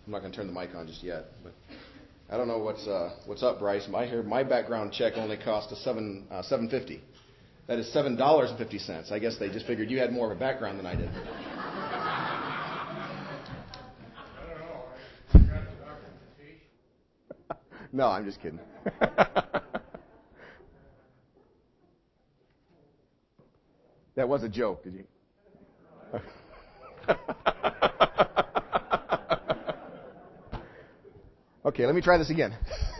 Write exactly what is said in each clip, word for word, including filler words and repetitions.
I'm not going to turn the mic on just yet, but I don't know what's uh, what's up, Bryce. My here, my background check only cost us seven uh, seven fifty. That is seven dollars and fifty cents. I guess they just figured you had more of a background than I did. No, I'm just kidding. That was a joke, did you? Okay, let me try this again.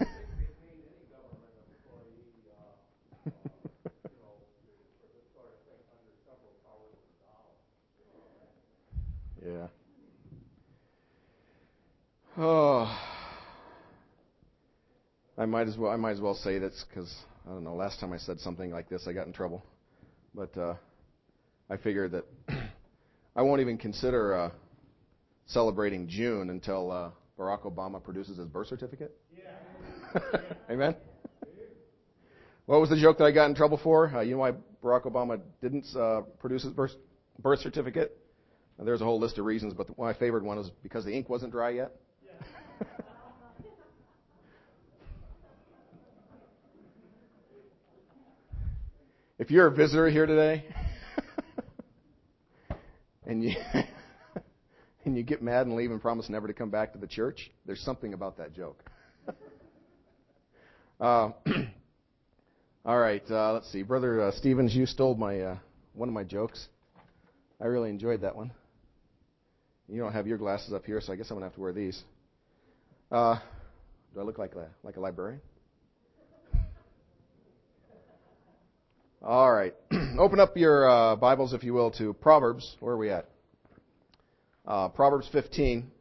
Yeah. Oh, I might as well. I might as well say this because I don't know. Last time I said something like this, I got in trouble. But uh, I figured that I won't even consider uh, celebrating June until uh, Barack Obama produces his birth certificate. Yeah. Amen. What was the joke that I got in trouble for? Uh, you know why Barack Obama didn't uh, produce his birth, birth certificate? And there's a whole list of reasons, but the, my favorite one is because the ink wasn't dry yet. Yeah. If you're a visitor here today and you and you get mad and leave and promise never to come back to the church, there's something about that joke. uh, all right, uh, let's see. Brother uh, Stevens, you stole my uh, one of my jokes. I really enjoyed that one. You don't have your glasses up here, so I guess I'm going to have to wear these. Uh, do I look like a, like a librarian? All right. Open up your uh, Bibles, if you will, to Proverbs. Where are we at? Uh, Proverbs fifteen.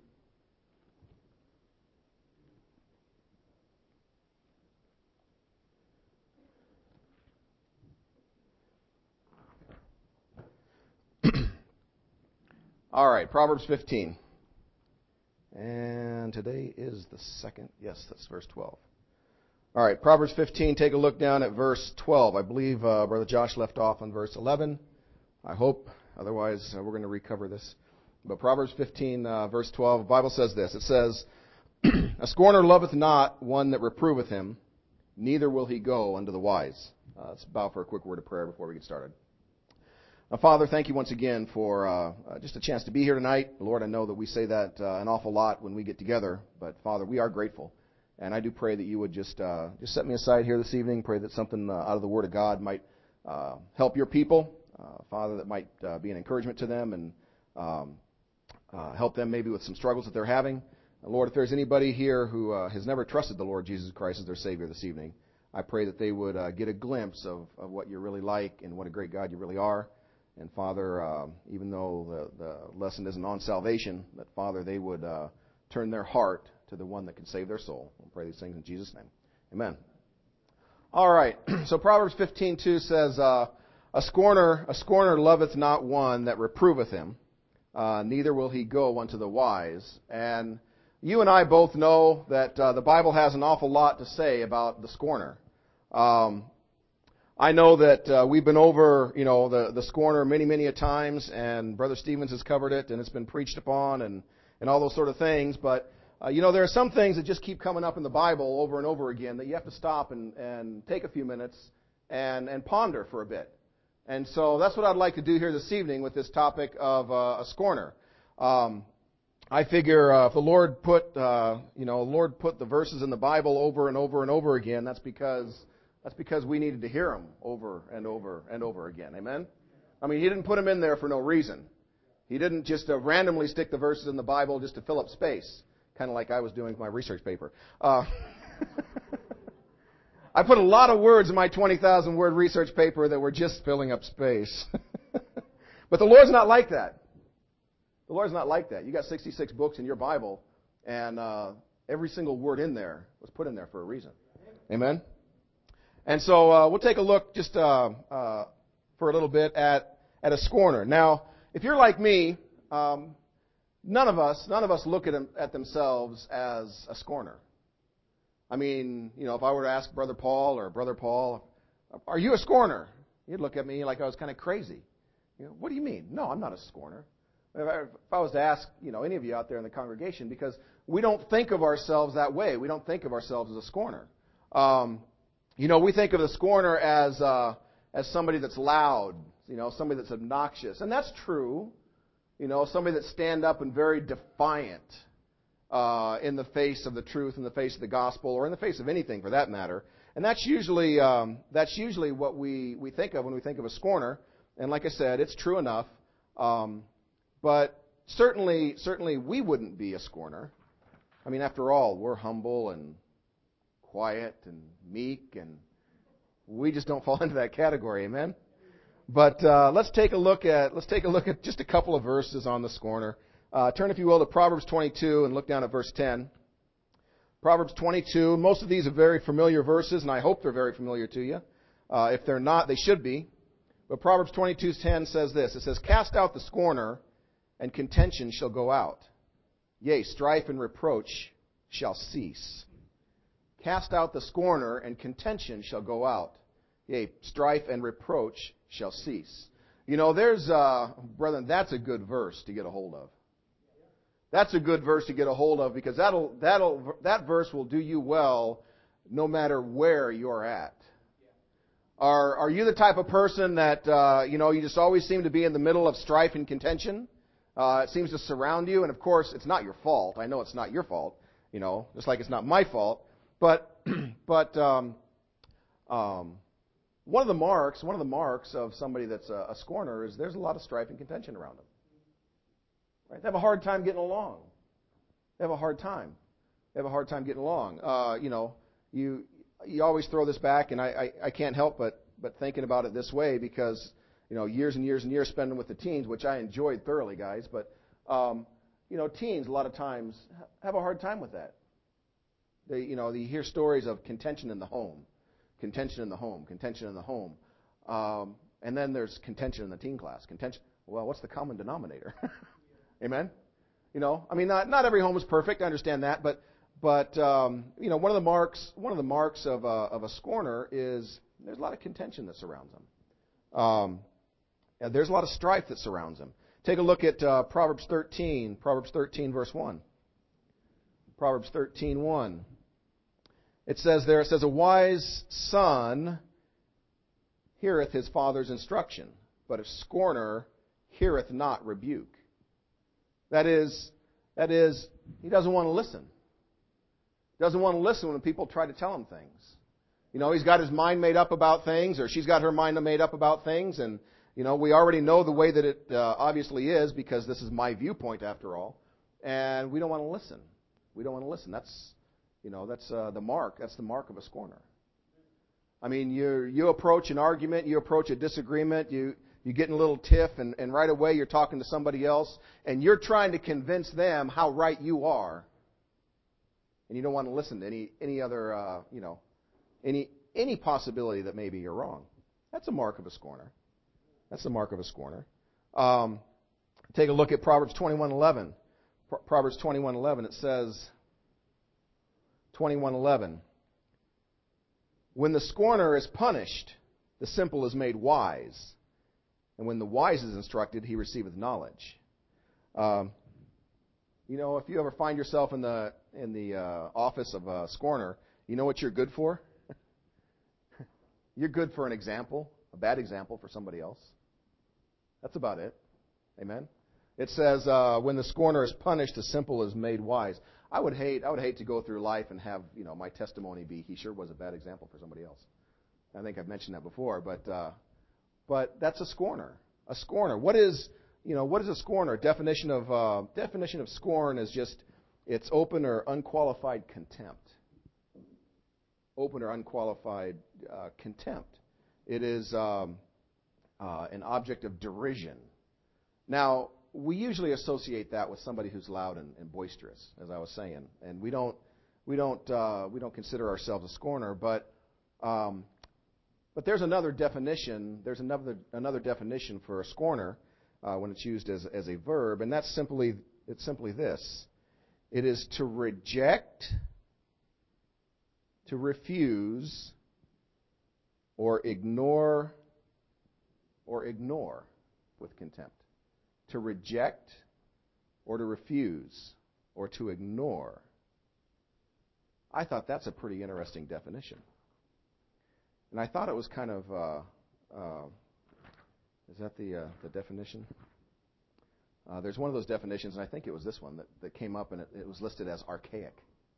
All right, Proverbs fifteen. And today is the second. Yes, that's verse twelve. All right, Proverbs fifteen, take a look down at verse twelve. I believe uh, Brother Josh left off on verse eleven. I hope. Otherwise, uh, we're going to recover this. But Proverbs fifteen, uh, verse twelve, the Bible says this. It says, a scorner loveth not one that reproveth him, neither will he go unto the wise. Uh, let's bow for a quick word of prayer before we get started. Now, Father, thank you once again for uh, uh, just a chance to be here tonight. Lord, I know that we say that uh, an awful lot when we get together, but Father, we are grateful. And I do pray that you would just uh, just set me aside here this evening. Pray that something uh, out of the Word of God might uh, help your people, uh, Father, that might uh, be an encouragement to them and um, uh, help them maybe with some struggles that they're having. And Lord, if there's anybody here who uh, has never trusted the Lord Jesus Christ as their Savior this evening, I pray that they would uh, get a glimpse of, of what you're really like and what a great God you really are. And Father, uh, even though the, the lesson isn't on salvation, that Father, they would uh, turn their heart to the one that can save their soul. We'll pray these things in Jesus' name. Amen. All right. So Proverbs fifteen two says, uh, a scorner, a scorner loveth not one that reproveth him, uh, neither will he go unto the wise. And you and I both know that uh, the Bible has an awful lot to say about the scorner. Um, I know that uh, we've been over, you know, the, the scorner many, many a times, and Brother Stevens has covered it, and it's been preached upon, and, and all those sort of things. But, uh, you know, there are some things that just keep coming up in the Bible over and over again that you have to stop and, and take a few minutes and, and ponder for a bit. And so that's what I'd like to do here this evening with this topic of uh, a scorner. Um, I figure uh, if the Lord put, uh, you know, the Lord put the verses in the Bible over and over and over again, that's because that's because we needed to hear them over and over and over again. Amen? I mean, He didn't put them in there for no reason. He didn't just uh, randomly stick the verses in the Bible just to fill up space, kind of like I was doing with my research paper. Uh, I put a lot of words in my twenty thousand word research paper that were just filling up space. But the Lord's not like that. The Lord's not like that. You got sixty-six books in your Bible, and uh, every single word in there was put in there for a reason. Amen? And so uh, we'll take a look just uh, uh, for a little bit at, at a scorner. Now, if you're like me, um, none of us none of us look at, them, at themselves as a scorner. I mean, you know, if I were to ask Brother Paul or Brother Paul, are you a scorner? He'd look at me like I was kind of crazy. You know, what do you mean? No, I'm not a scorner. If I, if I was to ask, you know, any of you out there in the congregation, because we don't think of ourselves that way. We don't think of ourselves as a scorner. Um, you know, we think of the scorner as uh, as somebody that's loud, you know, somebody that's obnoxious, and that's true. You know, somebody that stand up and very defiant uh, in the face of the truth, in the face of the gospel, or in the face of anything for that matter. And that's usually um, that's usually what we, we think of when we think of a scorner. And like I said, it's true enough. Um, but certainly, certainly we wouldn't be a scorner. I mean, after all, we're humble and quiet and meek, and we just don't fall into that category. Amen. But uh, let's take a look at let's take a look at just a couple of verses on the scorner. Uh, turn, if you will, to Proverbs twenty-two and look down at verse ten. Proverbs twenty-two. Most of these are very familiar verses, and I hope they're very familiar to you. Uh, if they're not, they should be. But Proverbs twenty-two ten says this. It says, "Cast out the scorner, and contention shall go out. Yea, strife and reproach shall cease." Cast out the scorner, and contention shall go out. Yea, strife and reproach shall cease. You know, there's, uh, brethren, that's a good verse to get a hold of. That's a good verse to get a hold of, because that'll, that'll, that verse will do you well no matter where you're at. Are, are you the type of person that, uh, you know, you just always seem to be in the middle of strife and contention? Uh, it seems to surround you, and of course, it's not your fault. I know it's not your fault, you know, just like it's not my fault. But, but, um, um, one of the marks, one of the marks of somebody that's a, a scorner is there's a lot of strife and contention around them. Right? They have a hard time getting along. They have a hard time. They have a hard time getting along. Uh, you know, you you always throw this back, and I, I, I can't help but but thinking about it this way, because you know, years and years and years spending with the teens, which I enjoyed thoroughly, guys. But um, you know, teens a lot of times have a hard time with that. They, you know, you hear stories of contention in the home, contention in the home, contention in the home, um, and then there's contention in the teen class. Contention. Well, what's the common denominator? Amen. You know, I mean, not not every home is perfect. I understand that, but but um, you know, one of the marks one of the marks of a, of a scorner is there's a lot of contention that surrounds them. Um, and there's a lot of strife that surrounds them. Take a look at uh, Proverbs thirteen. Proverbs thirteen, verse one. Proverbs thirteen, one. It says there, it says, "A wise son heareth his father's instruction, but a scorner heareth not rebuke." That is, that is, he doesn't want to listen. He doesn't want to listen when people try to tell him things. You know, he's got his mind made up about things, or she's got her mind made up about things, and, you know, we already know the way that it uh, obviously is, because this is my viewpoint after all, and we don't want to listen. We don't want to listen. That's, you know, that's uh, the mark. That's the mark of a scorner. I mean, you you approach an argument, you approach a disagreement, you you get in a little tiff, and, and right away you're talking to somebody else, and you're trying to convince them how right you are, and you don't want to listen to any any other uh, you know any any possibility that maybe you're wrong. That's a mark of a scorner. That's the mark of a scorner. Um, take a look at Proverbs twenty-one eleven. Pro- Proverbs twenty-one eleven. It says, twenty-one eleven. "When the scorner is punished, the simple is made wise. And when the wise is instructed, he receiveth knowledge." Um, you know, if you ever find yourself in the in the uh, office of a scorner, you know what you're good for? You're good for an example, a bad example for somebody else. That's about it. Amen. It says, uh, "When the scorner is punished, the simple is made wise." I would hate I would hate to go through life and have, you know, my testimony be, he sure was a bad example for somebody else. I think I've mentioned that before, but uh, but that's a scorner. A scorner. What is, you know, what is a scorner? Definition of uh, definition of scorn is just, it's open or unqualified contempt. Open or unqualified uh, contempt. It is um, uh, an object of derision. Now, we usually associate that with somebody who's loud and, and boisterous, as I was saying, and we don't we don't uh, we don't consider ourselves a scorner, but um, but there's another definition. There's another another definition for a scorner uh, when it's used as as a verb, and that's simply it's simply this: it is to reject, to refuse, or ignore, or ignore with contempt. to reject, or to refuse, or to ignore. I thought that's a pretty interesting definition. And I thought it was kind of, uh, uh, is that the uh, the definition? Uh, there's one of those definitions, and I think it was this one that, that came up, and it, it was listed as archaic.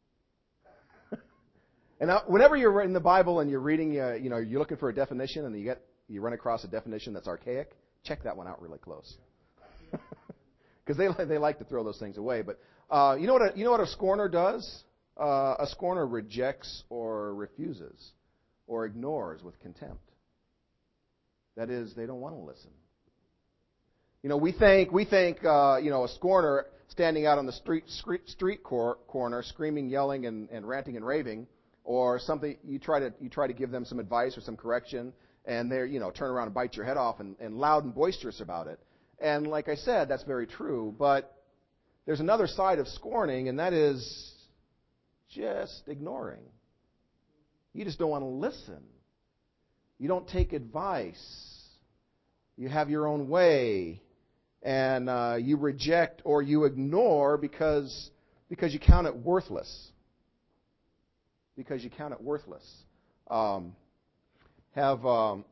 And now, whenever you're in the Bible and you're reading, uh, you know, you're looking for a definition, and you get you run across a definition that's archaic, check that one out really close, because they they like to throw those things away. But uh, you know what a, you know what a scorner does? Uh, a scorner rejects or refuses or ignores with contempt. That is, they don't want to listen. You know, we think we think uh, you know a scorner standing out on the street street, street cor- corner, screaming, yelling, and, and ranting and raving, or something. You try to you try to give them some advice or some correction, and they're you know turn around and bite your head off and, and loud and boisterous about it. And like I said, that's very true. But there's another side of scorning, and that is just ignoring. You just don't want to listen. You don't take advice. You have your own way, and uh, you reject or you ignore because because you count it worthless. Because you count it worthless. Um, have um,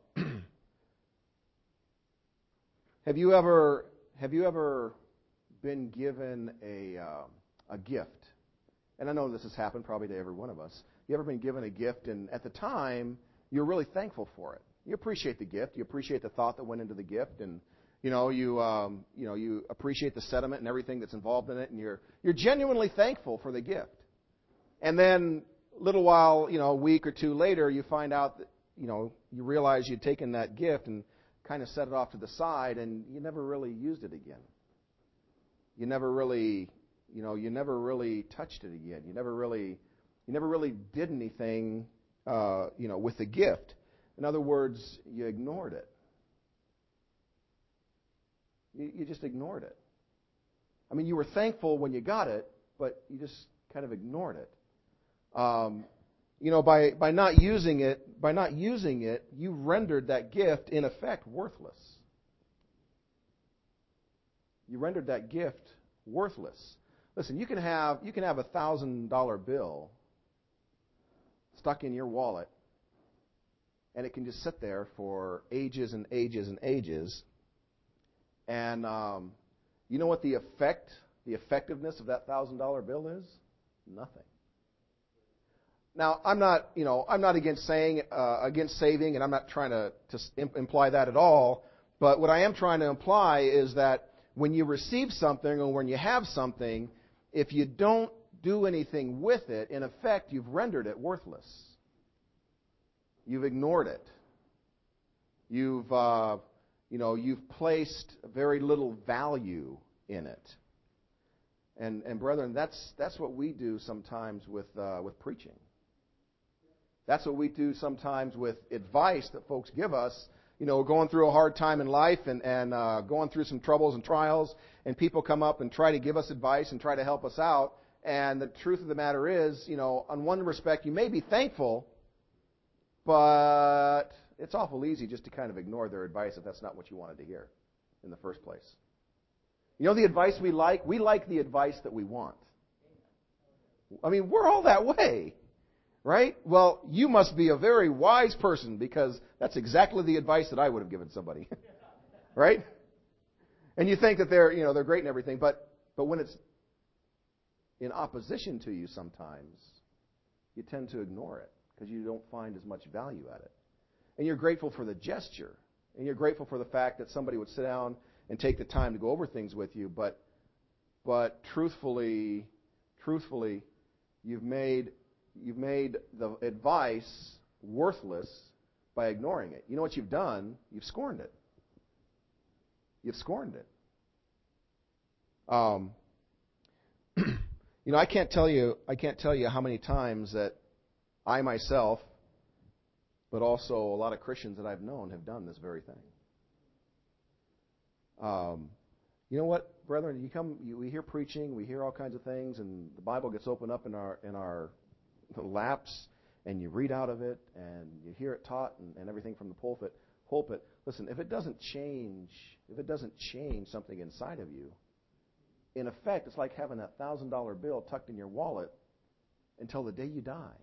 have you ever have you ever been given a uh, a gift? And I know this has happened probably to every one of us. You ever been given a gift, and at the time you're really thankful for it? You appreciate the gift. You appreciate the thought that went into the gift, and you know you um, you know you appreciate the sentiment and everything that's involved in it, and you're you're genuinely thankful for the gift. And then a little while, you know, a week or two later, you find out that you know you realize you'd taken that gift and kind of set it off to the side, and you never really used it again. You never really, you know, you never really touched it again. You never really, you never really did anything, uh, you know, with the gift. In other words, you ignored it. You, you just ignored it. I mean, you were thankful when you got it, but you just kind of ignored it. Um, you know, by, by not using it, by not using it, you rendered that gift, in effect, worthless. You rendered that gift worthless. Listen, you can have you can have a thousand dollar bill stuck in your wallet, and it can just sit there for ages and ages and ages. And um, you know what the effect, the effectiveness of that thousand dollar bill is? Nothing. Now, I'm not, you know, I'm not against saying uh, against saving, and I'm not trying to to imply that at all. But what I am trying to imply is that when you receive something or when you have something, if you don't do anything with it, in effect, you've rendered it worthless. You've ignored it. You've, uh, you know, you've placed very little value in it. And, and brethren, that's that's what we do sometimes with uh, with preaching. That's what we do sometimes with advice that folks give us. You know, we're going through a hard time in life and, and uh, going through some troubles and trials, and people come up and try to give us advice and try to help us out. And the truth of the matter is, you know, on one respect, you may be thankful, but it's awful easy just to kind of ignore their advice if that's not what you wanted to hear in the first place. You know the advice we like? We like the advice that we want. I mean, we're all that way. Right? Well, you must be a very wise person because that's exactly the advice that I would have given somebody. Right? And you think that they're, you know, they're great and everything, but but when it's in opposition to you sometimes, you tend to ignore it because you don't find as much value at it. And you're grateful for the gesture, and you're grateful for the fact that somebody would sit down and take the time to go over things with you, but but truthfully, truthfully, you've made You've made the advice worthless by ignoring it. You know what you've done? You've scorned it. You've scorned it. Um, you know, I can't tell you. I can't tell you how many times that I myself, but also a lot of Christians that I've known, have done this very thing. Um, you know what, brethren? You come. You, we hear preaching. We hear all kinds of things, and the Bible gets opened up in our in our laps, and you read out of it, and you hear it taught, and, and everything from the pulpit. pulpit. Listen, if it doesn't change, if it doesn't change something inside of you, in effect, it's like having a thousand dollar bill tucked in your wallet until the day you die.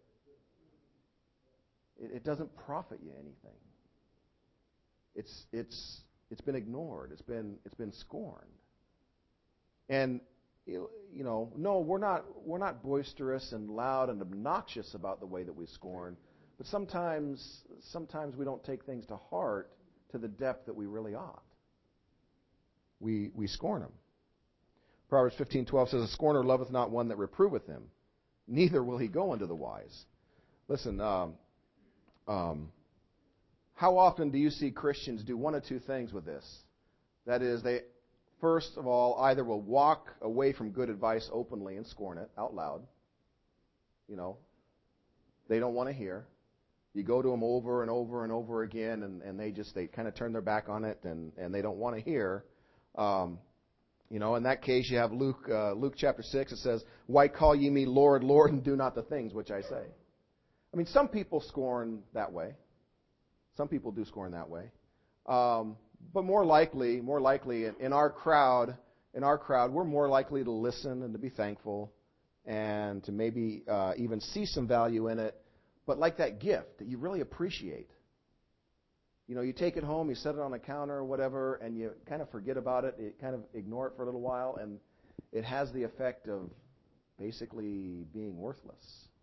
It, it doesn't profit you anything. It's it's it's been ignored. It's been it's been scorned. And you know, no, we're not we're not boisterous and loud and obnoxious about the way that we scorn, but sometimes sometimes we don't take things to heart to the depth that we really ought. We we scorn them. Proverbs fifteen twelve says, "A scorner loveth not one that reproveth him, neither will he go unto the wise." Listen, um, um, how often do you see Christians do one of two things with this? That is, they, first of all, either will walk away from good advice openly and scorn it out loud. You know, they don't want to hear. You go to them over and over and over again, and, and they just, they kind of turn their back on it, and, and they don't want to hear. Um, you know, in that case, you have Luke, uh, Luke chapter six. It says, "Why call ye me Lord, Lord, and do not the things which I say?" I mean, some people scorn that way. Some people do scorn that way. Um, but more likely, more likely, in, in our crowd, in our crowd, we're more likely to listen and to be thankful, and to maybe uh, even see some value in it. But like that gift that you really appreciate. You know, you take it home, you set it on the counter or whatever, and you kind of forget about it. You kind of ignore it for a little while, and it has the effect of basically being worthless.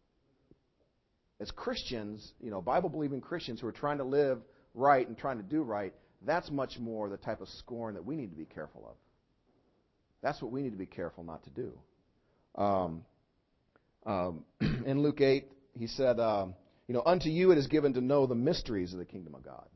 As Christians, you know, Bible-believing Christians who are trying to live right and trying to do right, that's much more the type of scorn that we need to be careful of. That's what we need to be careful not to do. Um, um, in Luke eight, he said, um, you know, "Unto you it is given to know the mysteries of the kingdom of God."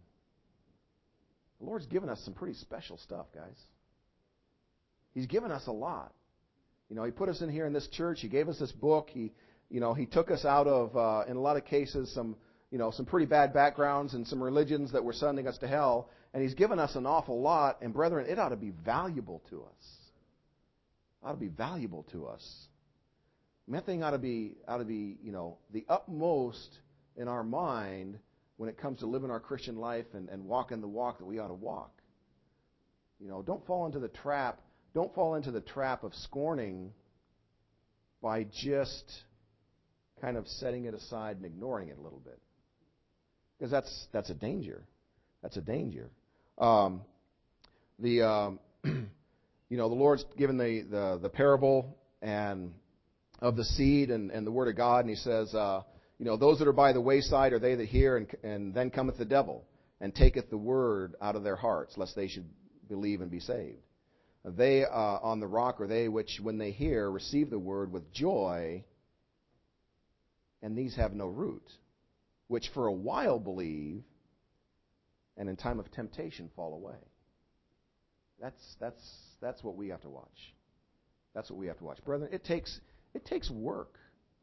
The Lord's given us some pretty special stuff, guys. He's given us a lot. You know, He put us in here in this church. He gave us this book. He, you know, He took us out of, uh, in a lot of cases, some, you know, some pretty bad backgrounds and some religions that were sending us to hell. And He's given us an awful lot. And brethren, it ought to be valuable to us. It ought to be valuable to us. I mean, that thing ought to be, ought to be, you know, the utmost in our mind when it comes to living our Christian life and, and walking the walk that we ought to walk. You know, don't fall into the trap. Don't fall into the trap of scorning by just kind of setting it aside and ignoring it a little bit, because that's that's a danger. That's a danger. Um, the um, you know the Lord's given the the, the parable and of the seed and, and the word of God, and He says, uh, you know, those that are by the wayside are they that hear, and, and then cometh the devil, and taketh the word out of their hearts, lest they should believe and be saved. They uh, on the rock are they which, when they hear, receive the word with joy, and these have no root, which for a while believe, and in time of temptation fall away. That's that's that's what we have to watch. That's what we have to watch, brethren. It takes it takes work.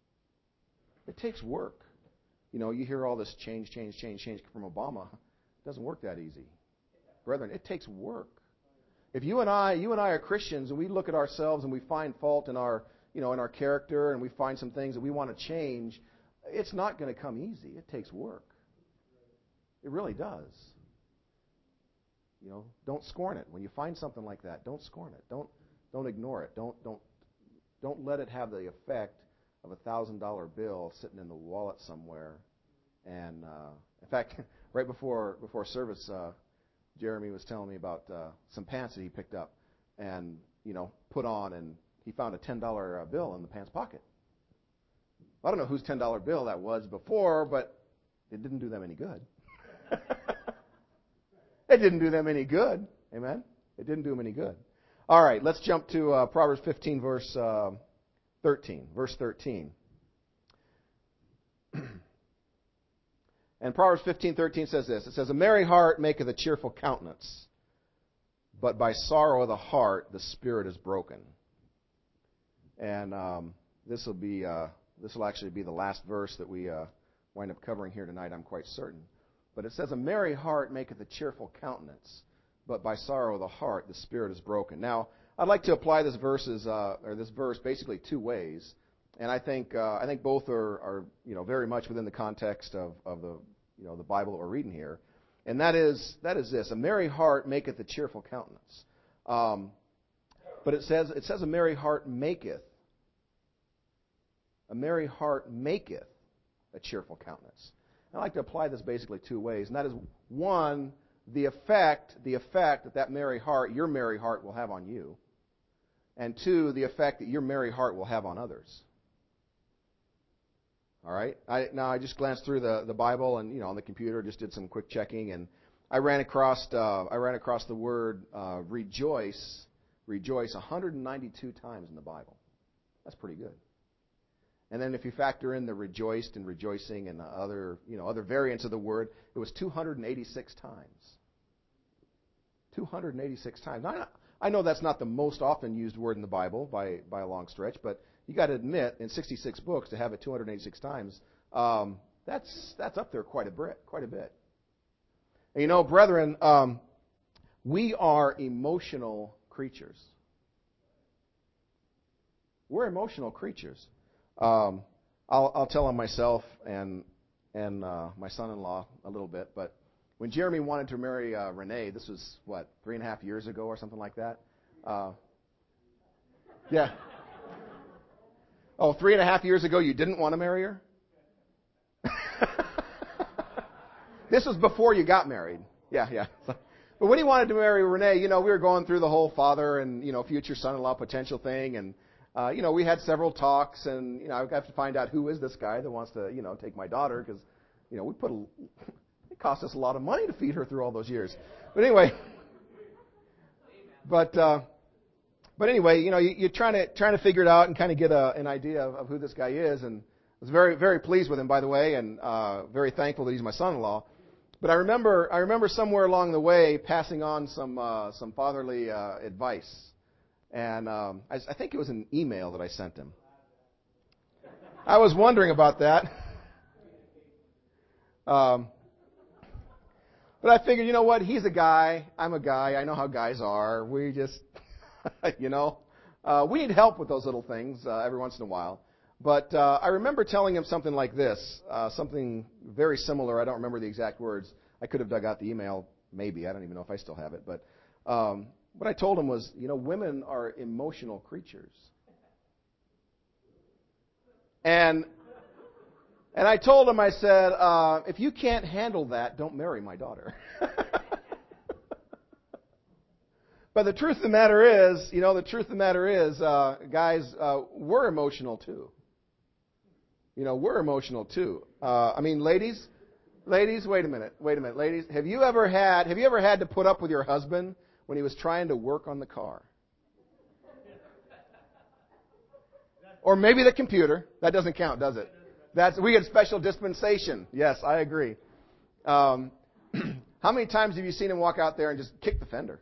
It takes work. You know, you hear all this change, change, change, change from Obama. It doesn't work that easy. Brethren, it takes work. If you and I, you and I are Christians, and we look at ourselves and we find fault in our, you know, in our character, and we find some things that we want to change, it's not going to come easy. It takes work. It really does. You know, don't scorn it. When you find something like that, don't scorn it. Don't don't ignore it. Don't don't don't let it have the effect of a thousand dollar bill sitting in the wallet somewhere. And uh, in fact, right before before service, uh, Jeremy was telling me about uh, some pants that he picked up and you know put on, and he found a ten dollar uh, bill in the pants pocket. I don't know whose ten dollar bill that was before, but it didn't do them any good. It didn't do them any good. Amen? It didn't do them any good. All right, let's jump to uh, Proverbs fifteen, verse uh, thirteen. Verse thirteen. And Proverbs fifteen thirteen says this. It says, "A merry heart maketh a cheerful countenance, but by sorrow of the heart the spirit is broken." And um, this will be uh, this will actually be the last verse that we uh, wind up covering here tonight, I'm quite certain. But it says, "A merry heart maketh a cheerful countenance, but by sorrow of the heart the spirit is broken." Now, I'd like to apply this verses uh, or this verse basically two ways, and I think uh, I think both are, are you know very much within the context of, of the you know the Bible that we're reading here. And that is that is this: a merry heart maketh a cheerful countenance. Um, but it says it says a merry heart maketh. A merry heart maketh a cheerful countenance. I like to apply this basically two ways, and that is one, the effect, the effect that that merry heart, your merry heart, will have on you, and two, the effect that your merry heart will have on others. All right. I, now I just glanced through the, the Bible and you know on the computer, just did some quick checking, and I ran across uh, I ran across the word uh, rejoice, rejoice one hundred ninety-two times in the Bible. That's pretty good. And then if you factor in the rejoiced and rejoicing and the other you know other variants of the word, it was two hundred eighty-six times. two hundred eighty-six times. Now, I know that's not the most often used word in the Bible by by a long stretch, but you got to admit, in sixty-six books, to have it two hundred eighty-six times, um, that's that's up there quite a bit. Quite a bit. And you know, brethren, um, we are emotional creatures. We're emotional creatures. Um, I'll, I'll tell on myself and and uh, my son-in-law a little bit, but when Jeremy wanted to marry uh, Renee, this was what three and a half years ago or something like that. Uh, yeah. Oh, three and a half years ago, you didn't want to marry her? This was before you got married. Yeah, yeah. But when he wanted to marry Renee, you know, we were going through the whole father and, you know, future son-in-law potential thing. And, uh, you know, we had several talks. And, you know, I got to find out who is this guy that wants to, you know, take my daughter. Because, you know, we put a, it cost us a lot of money to feed her through all those years. But anyway. But, uh, But anyway, you know, you, you're trying to trying to figure it out and kind of get a, an idea of, of who this guy is, and I was very very pleased with him, by the way, and uh, very thankful that he's my son-in-law. But I remember I remember somewhere along the way passing on some uh, some fatherly uh, advice, and um, I, I think it was an email that I sent him. I was wondering about that, um, but I figured, you know what? He's a guy. I'm a guy. I know how guys are. We just you know, uh, we need help with those little things uh, every once in a while. But uh, I remember telling him something like this, uh, something very similar. I don't remember the exact words. I could have dug out the email, maybe. I don't even know if I still have it. But um, what I told him was, you know, women are emotional creatures. And and I told him, I said, uh, if you can't handle that, don't marry my daughter. But the truth of the matter is, you know, the truth of the matter is, uh, guys, uh, we're emotional too. You know, we're emotional too. Uh, I mean, ladies, ladies, wait a minute, wait a minute, ladies. Have you ever had, have you ever had to put up with your husband when he was trying to work on the car? Or maybe the computer. That doesn't count, does it? That's we get special dispensation. Yes, I agree. Um, how many times have you seen him walk out there and just kick the fender?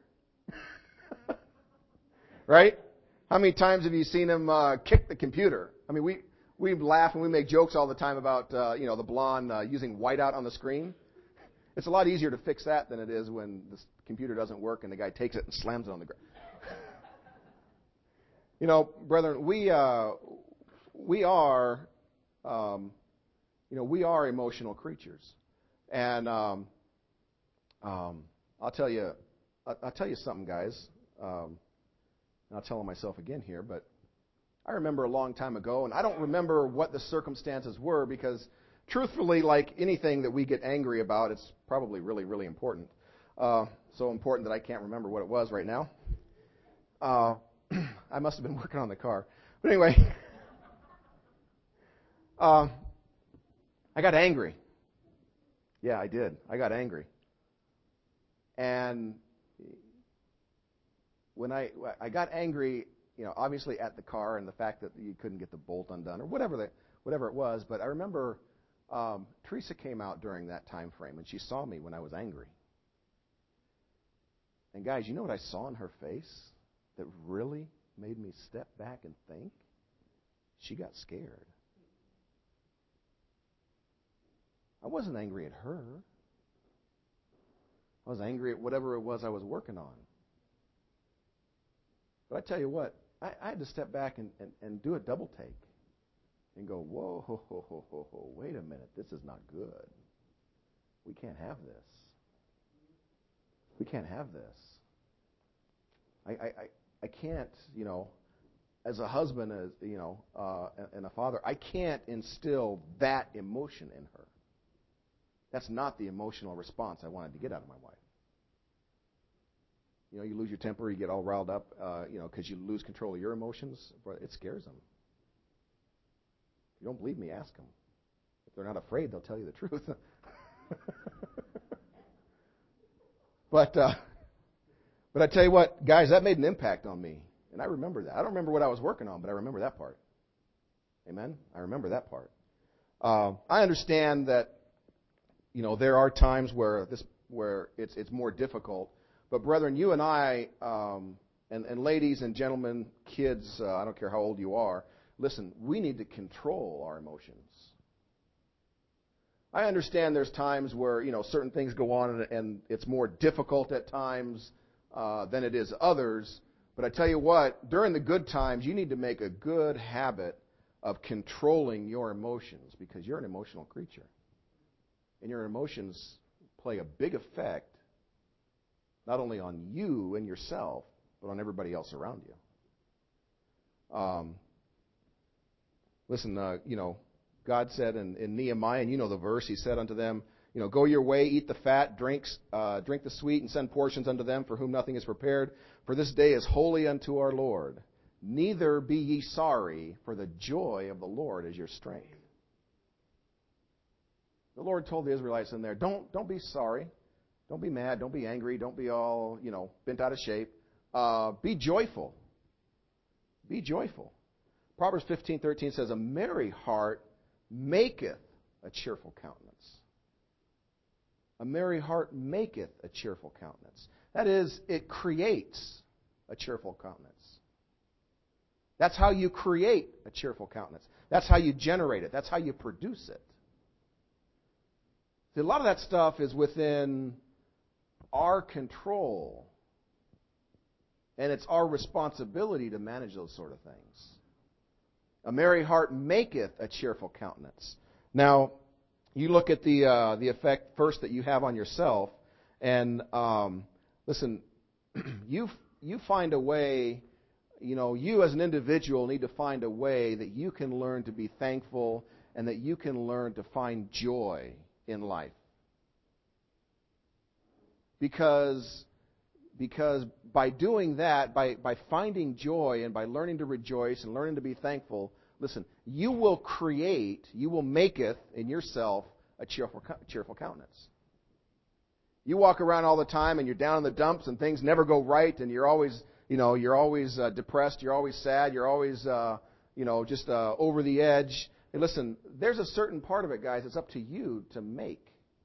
Right? How many times have you seen him uh, kick the computer? I mean, we, we laugh and we make jokes all the time about, uh, you know, the blonde uh, using whiteout on the screen. It's a lot easier to fix that than it is when the computer doesn't work and the guy takes it and slams it on the ground. You know, brethren, we uh, we are, um, you know, we are emotional creatures, and um, um, I'll tell you, I'll tell you something, guys. Um, and I'll tell them myself again here, but I remember a long time ago, and I don't remember what the circumstances were because, truthfully, like anything that we get angry about, it's probably really, really important. Uh, so important that I can't remember what it was right now. Uh, I must have been working on the car. But anyway, uh, I got angry. Yeah, I did. I got angry. And when I I got angry, you know, obviously at the car and the fact that you couldn't get the bolt undone or whatever the, whatever it was. But I remember um, Teresa came out during that time frame and she saw me when I was angry. And guys, you know what I saw in her face that really made me step back and think? She got scared. I wasn't angry at her. I was angry at whatever it was I was working on. But I tell you what, I, I had to step back and, and, and do a double take and go, whoa, ho, ho, ho, ho, ho, wait a minute, this is not good. We can't have this. We can't have this. I, I, I, I can't, you know, as a husband, as you know, uh, and a father, I can't instill that emotion in her. That's not the emotional response I wanted to get out of my wife. You know, you lose your temper, you get all riled up, uh, you know, because you lose control of your emotions. But it scares them. If you don't believe me, ask them. If they're not afraid, they'll tell you the truth. but, uh, but I tell you what, guys, that made an impact on me, and I remember that. I don't remember what I was working on, but I remember that part. Amen. I remember that part. Uh, I understand that, you know, there are times where this, where it's it's more difficult. But brethren, you and I, um, and, and ladies and gentlemen, kids, uh, I don't care how old you are, listen, we need to control our emotions. I understand there's times where, you know, certain things go on and, and it's more difficult at times uh, than it is others. But I tell you what, during the good times, you need to make a good habit of controlling your emotions because you're an emotional creature. And your emotions play a big effect not only on you and yourself, but on everybody else around you. Um, listen, uh, you know, God said in, in Nehemiah, and you know the verse, He said unto them, you know, go your way, eat the fat, drinks, uh, drink the sweet, and send portions unto them for whom nothing is prepared. For this day is holy unto our Lord. Neither be ye sorry, for the joy of the Lord is your strength. The Lord told the Israelites in there, don't, don't be sorry. Don't be mad. Don't be angry. Don't be all, you know, bent out of shape. Uh, be joyful. Be joyful. Proverbs fifteen thirteen says, a merry heart maketh a cheerful countenance. A merry heart maketh a cheerful countenance. That is, it creates a cheerful countenance. That's how you create a cheerful countenance. That's how you generate it. That's how you produce it. See, a lot of that stuff is within our control, and it's our responsibility to manage those sort of things. A merry heart maketh a cheerful countenance. Now, you look at the uh, the effect first that you have on yourself, and um, listen, you you find a way. You know, you as an individual need to find a way that you can learn to be thankful and that you can learn to find joy in life. Because, because by doing that, by, by finding joy and by learning to rejoice and learning to be thankful, listen, you will create, you will maketh in yourself a cheerful, cheerful countenance. You walk around all the time and you're down in the dumps and things never go right and you're always, you know, you're always uh, depressed, you're always sad, you're always, uh, you know, just uh, over the edge. Hey, listen, there's a certain part of it, guys, it's up to you to make.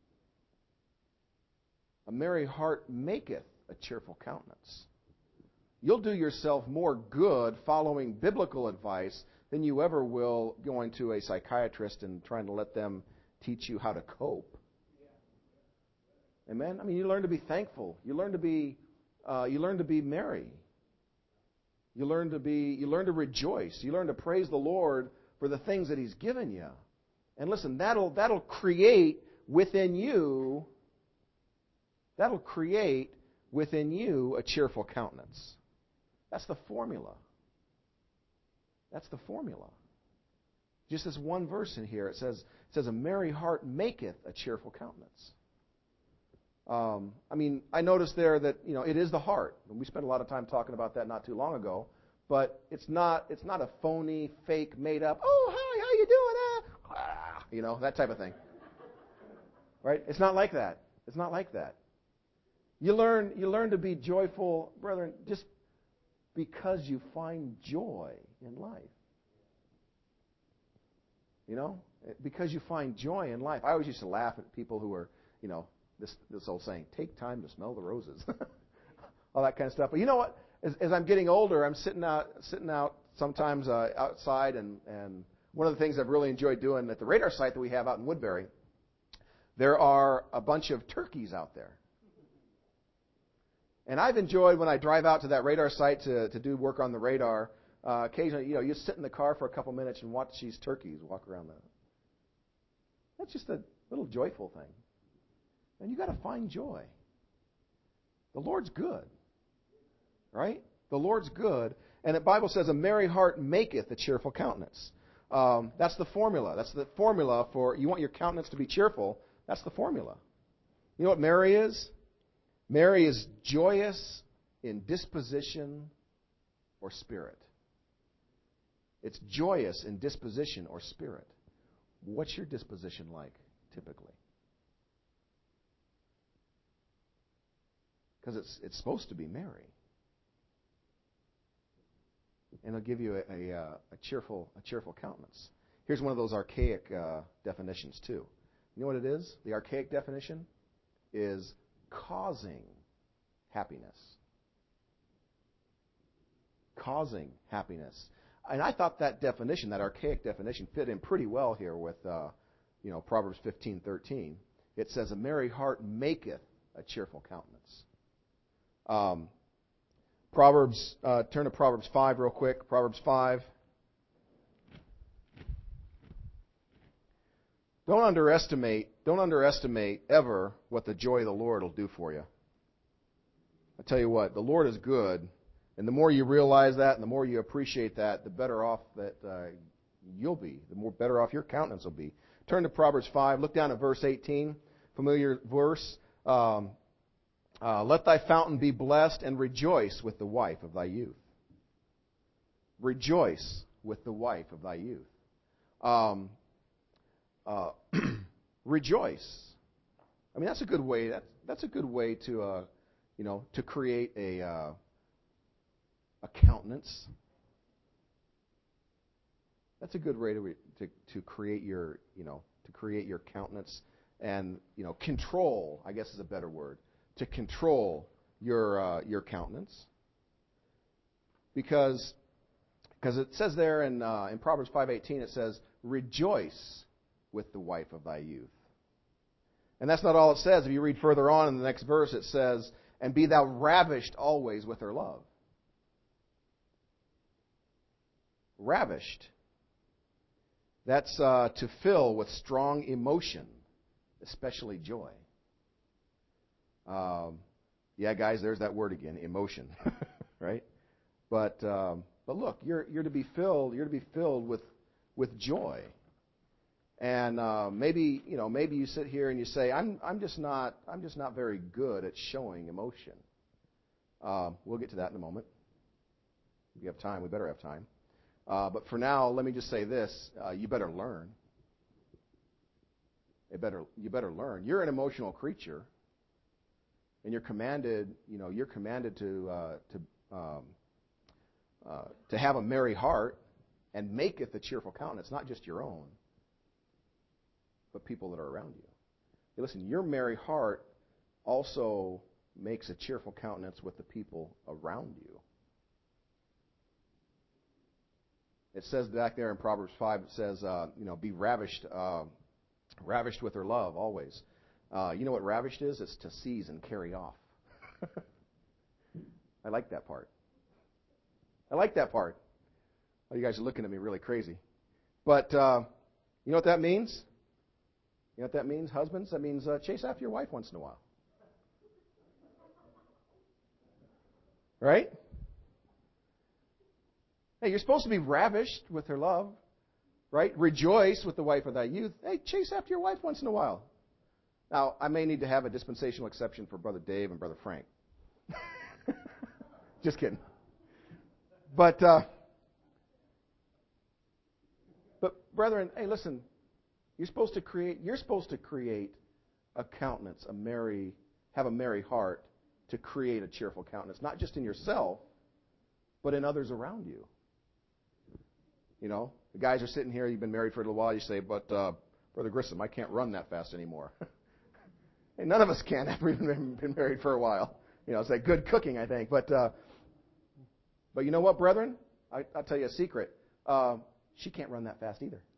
A merry heart maketh a cheerful countenance. You'll do yourself more good following biblical advice than you ever will going to a psychiatrist and trying to let them teach you how to cope. Amen? I mean, you learn to be thankful. You learn to be, uh, you learn to be merry. You learn to be, you learn to rejoice. You learn to praise the Lord for the things that He's given you. And listen, that'll that'll create within you. That'll create within you a cheerful countenance. That's the formula. That's the formula. Just this one verse in here, it says, it says, a merry heart maketh a cheerful countenance. Um, I mean, I noticed there that, you know, it is the heart. And we spent a lot of time talking about that not too long ago. But it's not it's not a phony, fake, made up, oh, hi, how you doing? Ah, you know, that type of thing. Right? It's not like that. It's not like that. You learn you learn to be joyful, brethren, just because you find joy in life. You know? Because you find joy in life. I always used to laugh at people who were, you know, this this old saying, take time to smell the roses. All that kind of stuff. But you know what? As, as I'm getting older, I'm sitting out sitting out sometimes uh, outside, and, and one of the things I've really enjoyed doing at the radar site that we have out in Woodbury, there are a bunch of turkeys out there. And I've enjoyed when I drive out to that radar site to, to do work on the radar, uh, occasionally, you know, you sit in the car for a couple minutes and watch these turkeys walk around. The, that's just a little joyful thing. And you got to find joy. The Lord's good. Right? The Lord's good. And the Bible says, a merry heart maketh a cheerful countenance. Um, that's the formula. That's the formula for, you want your countenance to be cheerful. That's the formula. You know what merry is? Merry is joyous in disposition or spirit. It's joyous in disposition or spirit. What's your disposition like, typically? Because it's, it's supposed to be merry. And it'll give you a, a, a cheerful a cheerful countenance. Here's one of those archaic uh, definitions, too. You know what it is? The archaic definition is causing happiness. Causing happiness. And I thought that definition, that archaic definition, fit in pretty well here with, uh, you know, Proverbs fifteen thirteen. It says, a merry heart maketh a cheerful countenance. Um, Proverbs, uh, turn to Proverbs five real quick. Proverbs five. Don't underestimate, don't underestimate ever what the joy of the Lord will do for you. I tell you what, the Lord is good, and the more you realize that, and the more you appreciate that, the better off that uh, you'll be. The more better off your countenance will be. Turn to Proverbs five. Look down at verse eighteen. Familiar verse. Um, Uh, let thy fountain be blessed, and rejoice with the wife of thy youth. Rejoice with the wife of thy youth. Um, uh, rejoice. I mean, that's a good way. That's that's a good way to, uh, you know, to create a uh, a countenance. That's a good way to, to to create your, you know, to create your countenance, and, you know, control, I guess is a better word. To control your uh, your countenance, because because it says there in uh, in Proverbs five eighteen, it says, rejoice with the wife of thy youth. And that's not all it says. If you read further on in the next verse, it says, and be thou ravished always with her love. Ravished. That's uh, to fill with strong emotion, especially joy. Um, yeah, guys, there's that word again, emotion, right? But um, but look, you're you're to be filled. You're to be filled with with joy. And uh, maybe you know, maybe you sit here and you say, I'm I'm just not I'm just not very good at showing emotion. Uh, we'll get to that in a moment. If we have time, we better have time. Uh, but for now, let me just say this: uh, you better learn. You better you better learn. You're an emotional creature. And you're commanded, you know, you're commanded to uh, to um, uh, to have a merry heart and maketh a cheerful countenance, not just your own, but people that are around you. Hey, listen, your merry heart also makes a cheerful countenance with the people around you. It says back there in Proverbs five, it says, uh, you know, be ravished, uh, ravished with her love always. Uh, you know what ravished is? It's to seize and carry off. I like that part. I like that part. Oh, you guys are looking at me really crazy. But uh, you know what that means? You know what that means, husbands? That means uh, chase after your wife once in a while. Right? Hey, you're supposed to be ravished with her love. Right? Rejoice with the wife of thy youth. Hey, chase after your wife once in a while. Now, I may need to have a dispensational exception for Brother Dave and Brother Frank. Just kidding. But, uh, but brethren, hey, listen. You're supposed to create. You're supposed to create a countenance, a merry, have a merry heart, to create a cheerful countenance, not just in yourself, but in others around you. You know, the guys are sitting here. You've been married for a little while. You say, "But uh, Brother Grissom, I can't run that fast anymore." Hey, none of us can after we've been, been married for a while. You know, it's like good cooking, I think. But uh, but you know what, brethren? I, I'll tell you a secret. Uh, she can't run that fast either.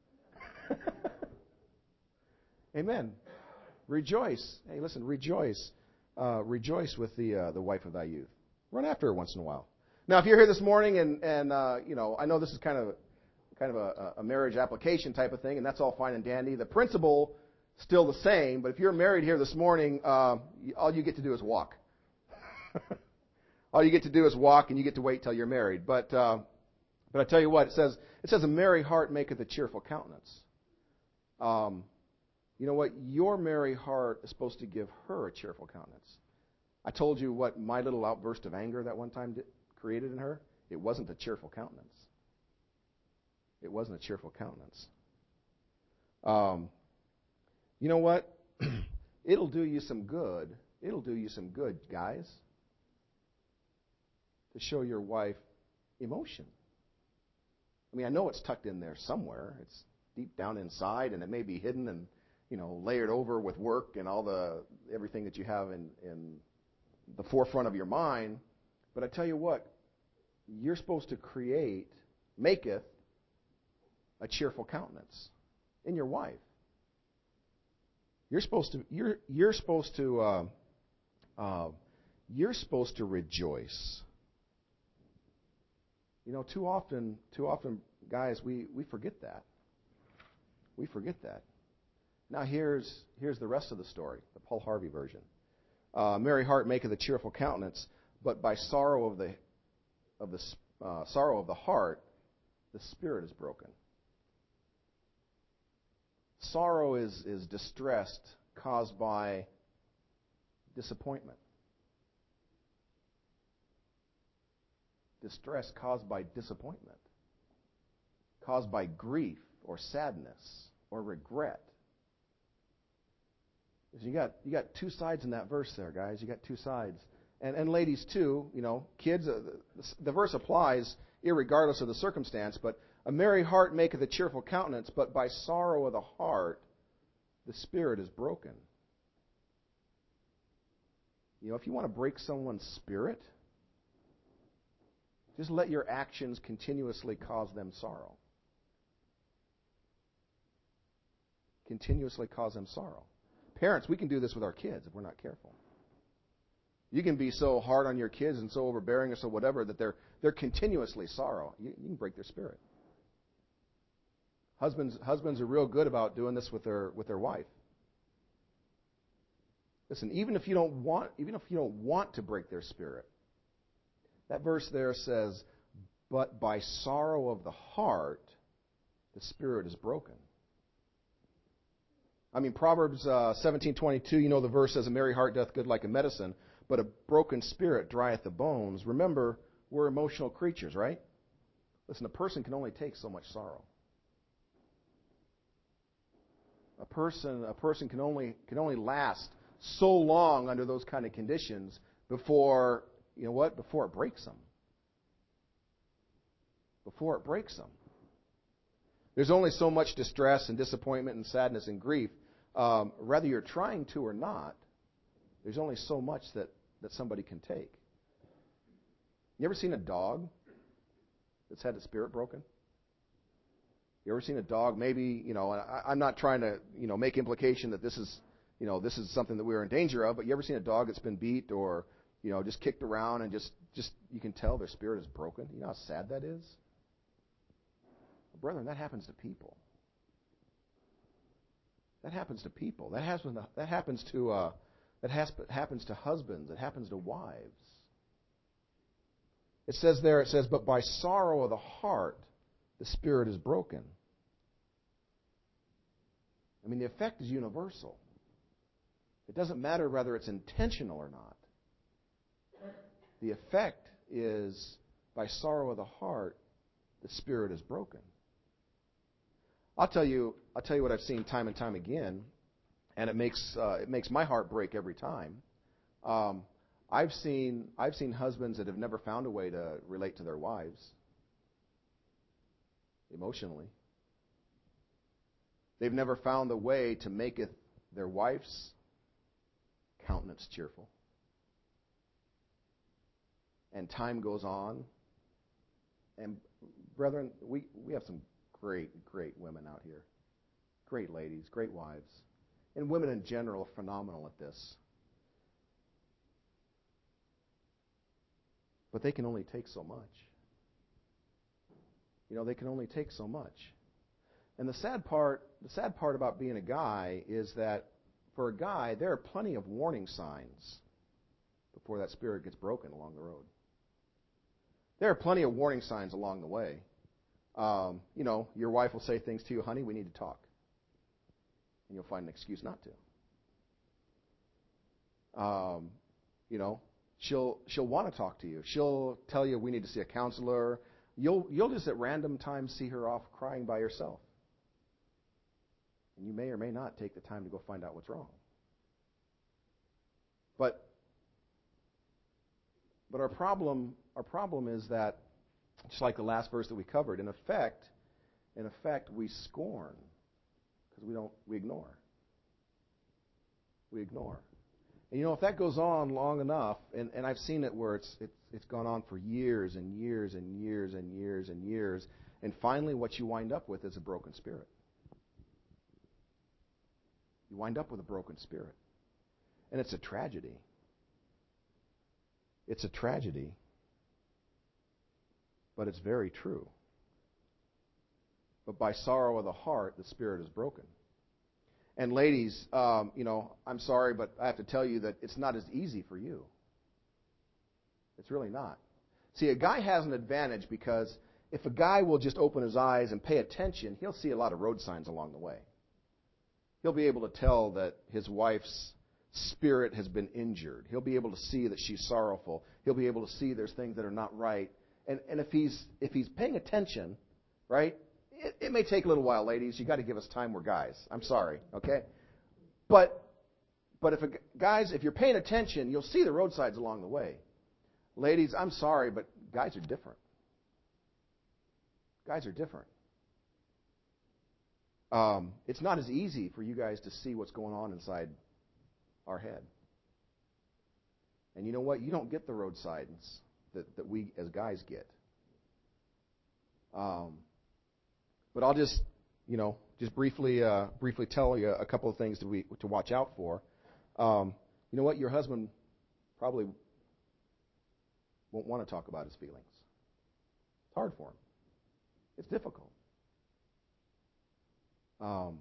Amen. Rejoice. Hey, listen, rejoice. Uh, rejoice with the uh, the wife of thy youth. Run after her once in a while. Now, if you're here this morning and, and uh, you know, I know this is kind of kind of a, a marriage application type of thing, and that's all fine and dandy. The principle still the same, but if you're married here this morning, uh, all you get to do is walk. All you get to do is walk, and you get to wait till you're married. But uh, but I tell you what, it says it says a merry heart maketh a cheerful countenance. Um, you know what? Your merry heart is supposed to give her a cheerful countenance. I told you what my little outburst of anger that one time did, created in her. It wasn't a cheerful countenance. It wasn't a cheerful countenance. Um, you know what? It'll do you some good. It'll do you some good, guys, to show your wife emotion. I mean, I know it's tucked in there somewhere. It's deep down inside, and it may be hidden and, you know, layered over with work and all the everything that you have in, in the forefront of your mind. But I tell you what, you're supposed to create, maketh a cheerful countenance in your wife. You're supposed to. You're you're supposed to. Uh, uh, you're supposed to rejoice. You know, too often, too often, guys, we, we forget that. We forget that. Now here's here's the rest of the story, the Paul Harvey version. Uh, merry heart maketh a cheerful countenance, but by sorrow of the of the uh, sorrow of the heart, the spirit is broken. Sorrow is, is distress caused by disappointment. Distress caused by disappointment. Caused by grief or sadness or regret. You got you got two sides in that verse there, guys. You got two sides. And and ladies too, you know, kids, uh, the, the verse applies irregardless of the circumstance, but a merry heart maketh a cheerful countenance, but by sorrow of the heart, the spirit is broken. You know, if you want to break someone's spirit, just let your actions continuously cause them sorrow. Continuously cause them sorrow. Parents, we can do this with our kids if we're not careful. You can be so hard on your kids and so overbearing or so whatever that they're they're continuously sorrow. You, you can break their spirit. Husbands, husbands are real good about doing this with their with their wife. Listen, even if you don't want, even if you don't want to break their spirit, that verse there says, "But by sorrow of the heart, the spirit is broken." I mean, Proverbs uh, seventeen twenty-two. You know the verse says, "A merry heart doth good like a medicine, but a broken spirit drieth the bones." Remember, we're emotional creatures, right? Listen, a person can only take so much sorrow. A person, a person can only can only last so long under those kind of conditions before, you know what? Before it breaks them. Before it breaks them. There's only so much distress and disappointment and sadness and grief. Um, whether you're trying to or not, there's only so much that, that somebody can take. You ever seen a dog that's had its spirit broken? You ever seen a dog? Maybe, you know, I, I'm not trying to, you know, make implication that this is, you know, this is something that we're in danger of. But you ever seen a dog that's been beat or, you know, just kicked around and just, just you can tell their spirit is broken? You know how sad that is? Brethren, that happens to people. That happens to people. That happens. To, that happens to. Uh, that has, happens to husbands. It happens to wives. It says there. It says, "But by sorrow of the heart, the spirit is broken." I mean, the effect is universal. It doesn't matter whether it's intentional or not. The effect is, by sorrow of the heart, the spirit is broken. I'll tell you, I'll tell you what I've seen time and time again, and it makes uh, it makes my heart break every time. Um, I've seen I've seen husbands that have never found a way to relate to their wives emotionally. They've never found a way to make it their wife's countenance cheerful. And time goes on, and brethren, we, we have some great, great women out here. Great ladies, great wives. And women in general are phenomenal at this. But they can only take so much. You know, they can only take so much. And the sad part, the sad part about being a guy is that for a guy, there are plenty of warning signs before that spirit gets broken along the road. There are plenty of warning signs along the way. Um, you know, your wife will say things to you, honey, we need to talk. And you'll find an excuse not to. Um, you know, she'll she'll want to talk to you. She'll tell you we need to see a counselor. You'll you'll just at random times see her off crying by herself. And you may or may not take the time to go find out what's wrong. But but our problem our problem is that, just like the last verse that we covered, in effect, in effect we scorn because we don't we ignore. We ignore. And you know, if that goes on long enough, and, and I've seen it where it's, it's it's gone on for years and years and years and years and years, and finally what you wind up with is a broken spirit. You wind up with a broken spirit. And it's a tragedy. It's a tragedy. But it's very true. But by sorrow of the heart, the spirit is broken. And ladies, um, you know, I'm sorry, but I have to tell you that it's not as easy for you. It's really not. See, a guy has an advantage because if a guy will just open his eyes and pay attention, he'll see a lot of road signs along the way. He'll be able to tell that his wife's spirit has been injured. He'll be able to see that she's sorrowful. He'll be able to see there's things that are not right. And and if he's if he's paying attention, right? It, it may take a little while, ladies. You got to give us time. We're guys. I'm sorry, okay? But but if a, guys, if you're paying attention, you'll see the roadsides along the way. Ladies, I'm sorry, but guys are different. Guys are different. Um, it's not as easy for you guys to see what's going on inside our head. And you know what? You don't get the roadsides that, that we as guys get. Um, but I'll just, you know, just briefly uh, briefly tell you a couple of things that we to watch out for. Um, you know what? Your husband probably won't want to talk about his feelings. It's hard for him. It's difficult. Um,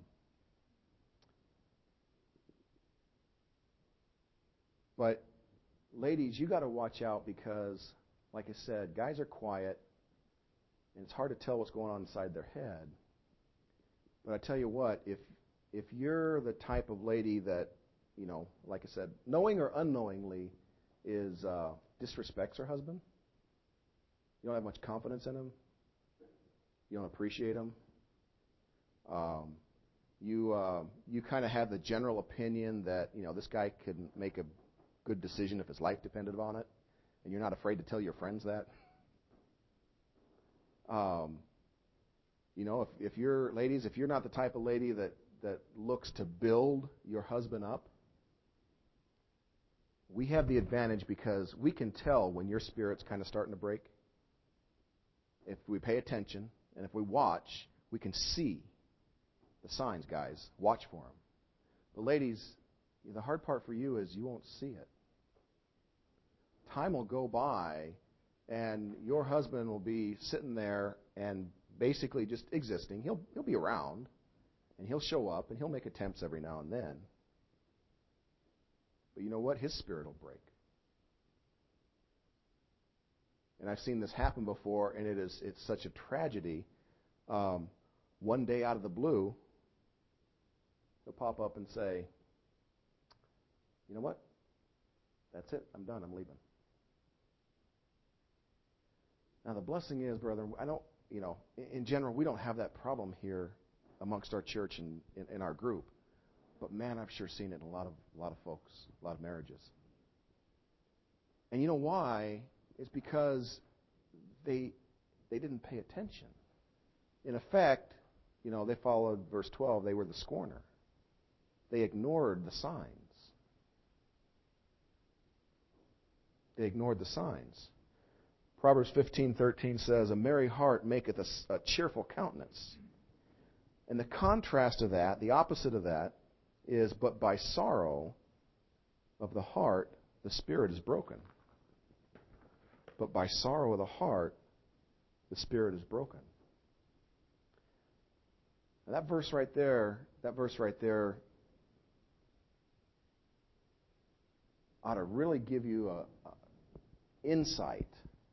but ladies, you got to watch out because, like I said, guys are quiet, and it's hard to tell what's going on inside their head. But I tell you what, if if you're the type of lady that, you know, like I said, knowing or unknowingly, is uh, disrespects her husband, you don't have much confidence in him, you don't appreciate him. Um, you uh, you kind of have the general opinion that, you know, this guy could make a good decision if his life depended on it, and you're not afraid to tell your friends that. Um, you know, if, if you're, ladies, if you're not the type of lady that, that looks to build your husband up, we have the advantage because we can tell when your spirit's kind of starting to break. If we pay attention and if we watch, we can see the signs, guys. Watch for them. But ladies, the hard part for you is you won't see it. Time will go by, and your husband will be sitting there and basically just existing. He'll he'll be around, and he'll show up, and he'll make attempts every now and then. But you know what? His spirit will break. And I've seen this happen before, and it is it's such a tragedy. Um, one day out of the blue, he'll pop up and say, you know what? That's it. I'm done. I'm leaving. Now, the blessing is, brother, I don't, you know, in general, we don't have that problem here amongst our church and in, in our group. But, man, I've sure seen it in a lot of a lot of folks, a lot of marriages. And you know why? It's because they they didn't pay attention. In effect, you know, they followed verse twelve. They were the scorner. They ignored the signs. They ignored the signs. Proverbs fifteen thirteen says, "A merry heart maketh a, a cheerful countenance." And the contrast of that, the opposite of that, is, "But by sorrow of the heart, the spirit is broken." But by sorrow of the heart, the spirit is broken. Now that verse right there, that verse right there ought to really give you a, insight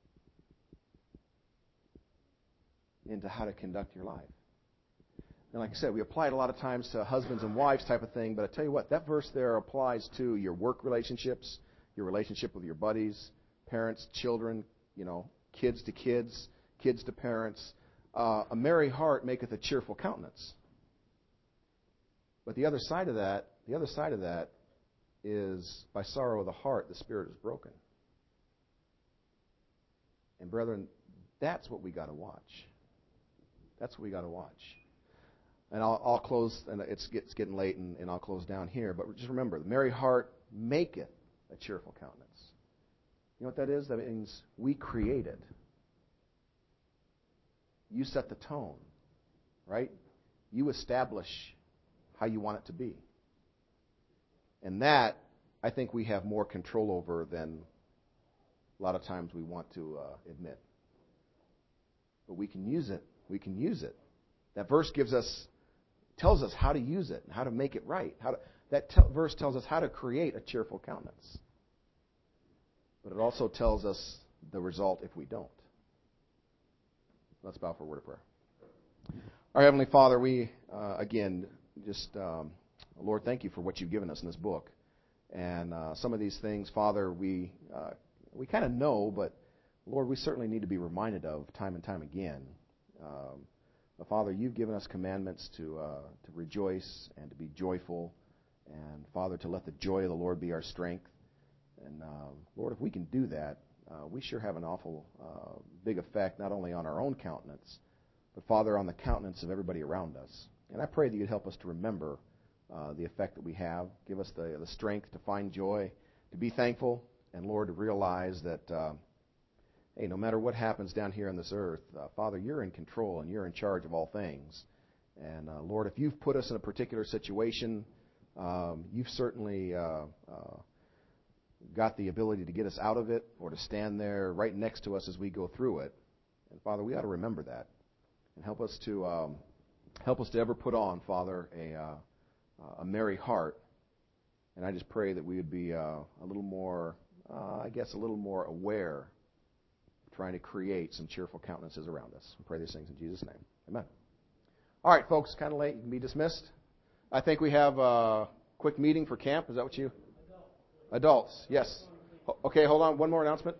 into how to conduct your life. And like I said, we apply it a lot of times to husbands and wives type of thing, but I tell you what, that verse there applies to your work relationships, your relationship with your buddies, parents, children, you know, kids to kids, kids to parents. Uh, a merry heart maketh a cheerful countenance. But the other side of that, the other side of that is by sorrow of the heart, the spirit is broken. And brethren, that's what we got to watch. That's what we got to watch. And I'll, I'll close, and it's, it's getting late, and, and I'll close down here. But just remember, the merry heart maketh a cheerful countenance. You know what that is? That means we create it. You set the tone, right? You establish how you want it to be. And that, I think we have more control over than a lot of times we want to uh, admit. But we can use it. We can use it. That verse gives us, tells us how to use it and how to make it right. How to, that te- verse tells us how to create a cheerful countenance. But it also tells us the result if we don't. Let's bow for a word of prayer. Our Heavenly Father, we, uh, again, just, um, Lord, thank you for what you've given us in this book. And uh, some of these things, Father, we uh, we kind of know, but, Lord, we certainly need to be reminded of time and time again. Um, but, Father, you've given us commandments to uh, to rejoice and to be joyful. And, Father, to let the joy of the Lord be our strength. And, uh, Lord, if we can do that, uh, we sure have an awful uh, big effect, not only on our own countenance, but, Father, on the countenance of everybody around us. And I pray that you'd help us to remember uh, the effect that we have. Give us the, the strength to find joy, to be thankful, and, Lord, to realize that, uh, hey, no matter what happens down here on this earth, uh, Father, you're in control and you're in charge of all things. And, uh, Lord, if you've put us in a particular situation, um, you've certainly uh, uh, got the ability to get us out of it or to stand there right next to us as we go through it. And, Father, we ought to remember that and help us to um, help us to ever put on, Father, a uh, a merry heart. And I just pray that we would be uh, a little more, uh, I guess, a little more aware of trying to create some cheerful countenances around us. I pray these things in Jesus' name. Amen. All right, folks, kind of late. You can be dismissed. I think we have a quick meeting for camp. Is that what you? Adults, yes. Okay, hold on. One more announcement.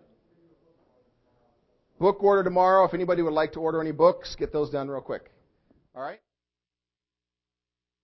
Book order tomorrow. If anybody would like to order any books, get those done real quick. All right?